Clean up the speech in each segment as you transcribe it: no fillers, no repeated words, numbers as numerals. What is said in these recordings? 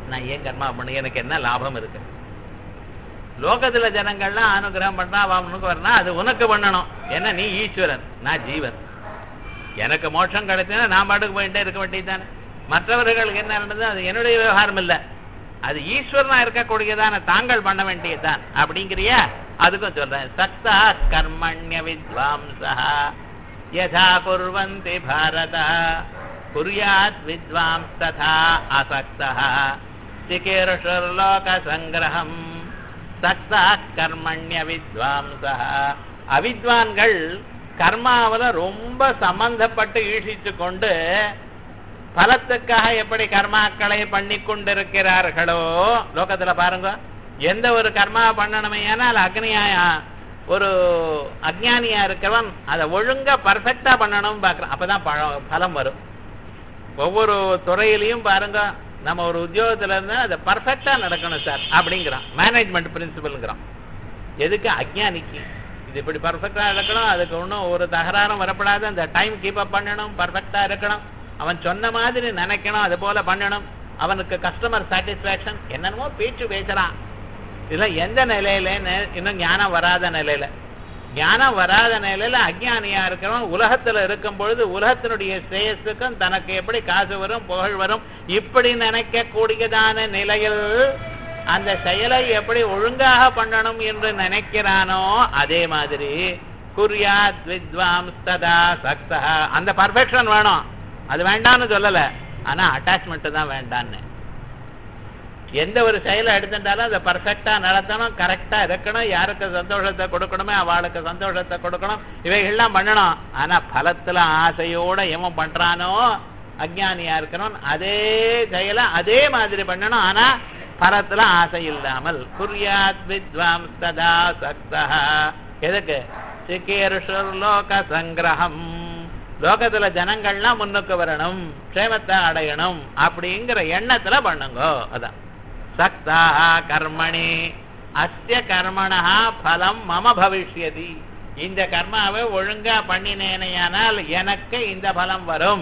நான் ஏன் கர்மா பண்ண எனக்கு என்ன லாபம் இருக்கு? லோகத்துல ஜனங்கள்லாம் அனுகிரகம் பண்ணா அவனுக்கு வரணும், அது உனக்கு பண்ணணும். ஏன்னா நீ ஈஸ்வரன், நான் ஜீவன். எனக்கு மோட்சம் கிடைச்சா நான் பாட்டுக்கு போயிட்டே இருக்க வேண்டியதுதானே. மற்றவர்களுக்கு என்ன நடந்தது அது என்னுடைய விவகாரம் இல்லை, அது ஈஸ்வரனா இருக்கக்கூடியதான தாங்கள் பண்ண வேண்டியதுதான் அப்படிங்கிறியா? அதுக்கும் சொல்றேன். சக்தா கர்மண்ய வித்வாம்சா யதா குர்வந்தி பாரத குர்யாத் வித்வாம்ஸ் ததா அசக்தः சிகீர்ஷுர்லோக சங்கிரஹம். சக்தா கர்மண்ய வித்வாம்சா, அவித்வான்கள் கர்மாவில ரொம்ப சம்பந்தப்பட்டு ஈழ்ச்சித்து கொண்டு பலத்துக்காக எப்படி கர்மாக்களை பண்ணி கொண்டிருக்கிறார்களோ, லோகத்துல பாருங்க, எந்த ஒரு கர்மா பண்ணணுமே ஆனால் ஒரு அஜ்ஞானியா இருக்கிறவன் அதை ஒழுங்கா பர்ஃபெக்டா பண்ணணும் பாக்குறான், அப்பதான் பலம் வரும். ஒவ்வொரு துறையிலையும் பாருங்க, நம்ம ஒரு உத்தியோகத்துல இருந்தா அதை பர்ஃபெக்டா நடக்கணும் சார் அப்படிங்கிறான், மேனேஜ்மெண்ட் பிரின்சிபல்ங்கிறான். எதுக்கு? அஜ்ஞானிக்கு இது இப்படி பர்ஃபெக்டா இருக்கணும், அதுக்கு ஒன்றும் ஒரு தகராறும் வரப்படாது, அந்த டைம் கீப் அப் பண்ணணும், பர்ஃபெக்டா இருக்கணும், அவன் சொன்ன மாதிரி நினைக்கணும், அது போல பண்ணணும், அவனுக்கு கஸ்டமர் சாட்டிஸ்பாக்சன் என்னென்னமோ பேச்சு பேசுறான். இதெல்லாம் எந்த நிலையில? இன்னும் ஞானம் வராத நிலையில. ஞானம் வராத நிலையில அஜ்ஞானியா இருக்கிறவன் உலகத்துல இருக்கும் பொழுது உலகத்தினுடைய ஸ்ரேயஸுக்கும் தனக்கு எப்படி காசு வரும், புகழ் வரும், இப்படி நினைக்க கூடியதான நிலையில் அந்த செயலை எப்படி ஒழுங்காக பண்ணணும் என்று நினைக்கிறானோ அதே மாதிரி குர்யாத் வித்வாம்ஸ் ததா சக்தः. அந்த பர்ஃபெக்ஷன் வேணும், அது வேண்டான்னு சொல்லல, ஆனா அட்டாச்மெண்ட் தான் வேண்டான்னு. எந்த ஒரு செயலை எடுத்துட்டாலும் அதை பர்ஃபெக்டா நடத்தணும், கரெக்டா இருக்கணும், யாருக்கு சந்தோஷத்தை கொடுக்கணுமே அவளுக்கு சந்தோஷத்தை கொடுக்கணும், இவைகள்லாம் பண்ணணும். ஆனா பலத்துல ஆசையோட எவன் பண்றானோ அஜ்ஞானியா இருக்கணும், அதே செயலை அதே மாதிரி பண்ணணும், ஆனா பலத்துல ஆசை இல்லாமல். குர்யாத் வித்வாம்ஸ் ததா சக்தः. எதுக்கு? சிகீர்ஷுர்லோக சங்கிரஹம். லோகத்துல ஜனங்கள்லாம் முன்னுக்கு வரணும், க்ஷேமத்தை அடையணும் அப்படிங்கிற எண்ணத்துல பண்ணுங்க. அதான் சக்தா கர்மணி அஸ்ய கர்மணா பலம் மம பவிஷ்யதி. இந்த கர்மாவை ஒழுங்கா பண்ணினேனையானால் எனக்கு இந்த பலம் வரும்.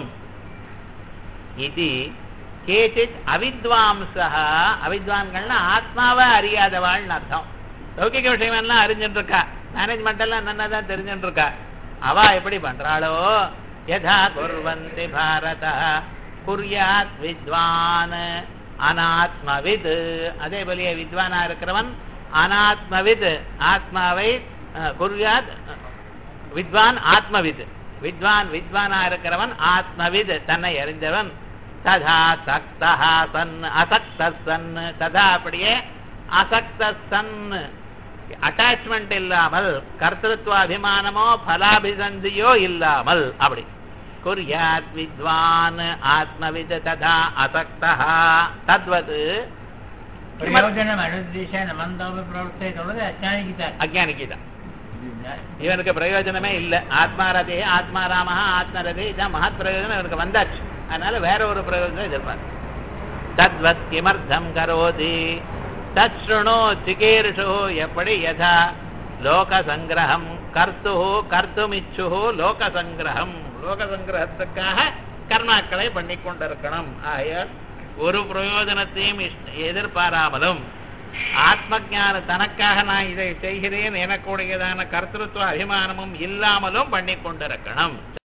இது கேச்சித் அவித்வாம்சா. அவித்வான்கள்னா ஆத்மாவை அறியாதவாள்னு அர்த்தம். லௌகிக விஷயம் எல்லாம் அறிஞ்சுட்டு இருக்கா, மேனேஜ்மெண்ட் எல்லாம் நன்னாதான் தெரிஞ்சுட்டு இருக்கா. அவ எப்படி பண்றாளோ யதா குர்வந்தி பாரத குர்யாத் வித்வான் அனாத்மவித். அதே போல வித்வானா இருக்கிறவன் அனாத்மவித், ஆத்மாவை குர்யாத் வித்வான் ஆத்மவித். வித்வானா இருக்கிறவன் ஆத்மவித், தன்னை அறிந்தவன். ததா சக்தः சன் அசக்தः சன். ததா அப்படியே அசக்தः சன், அட்டாச்மெண்ட் இல்லாமல், கர்த்தத்வ அபிமானமோ பலாபிசந்தியோ இல்லாமல் அப்படி. குர்யாத் வித்வான் ஆத்மவித் ததா அசக்தः. தத்வத் பிரயோஜனம் அனுதிஷேன மந்தோப பிரவர்த்தே சொல்றது அஜ்ஞானிக்கு தான். இவனுக்கு பிரயோஜனமே இல்லை. ஆத்மாரதே ஆத்மாராம ஆத்மரதே இதான் மகத் பிரயோஜனம் இவனுக்கு வந்தாச்சு. அதனால வேற ஒரு பிரயோஜனம் எதிர்பார்க்க. தத்வத் கிமர்த்தம் கரோதி தத் ஸ்ருணோ சிகீர்ஷு. எப்படி? யதா லோக சங்கிரகம் கர்த்து கர்த்துமிச்சு லோக சங்கிரகம். லோக சங்கிரகத்துக்காக கர்மாக்களை பண்ணி கொண்டிருக்கணும். ஆகையால் ஒரு பிரயோஜனத்தையும் எதிர்பாராமலும் ஆத்ம ஞான தனக்காக நான் இதை செய்கிறேன் எனக்குடையதான கர்த்தத்துவ அபிமானமும் இல்லாமலும் பண்ணி கொண்டிருக்கணும்.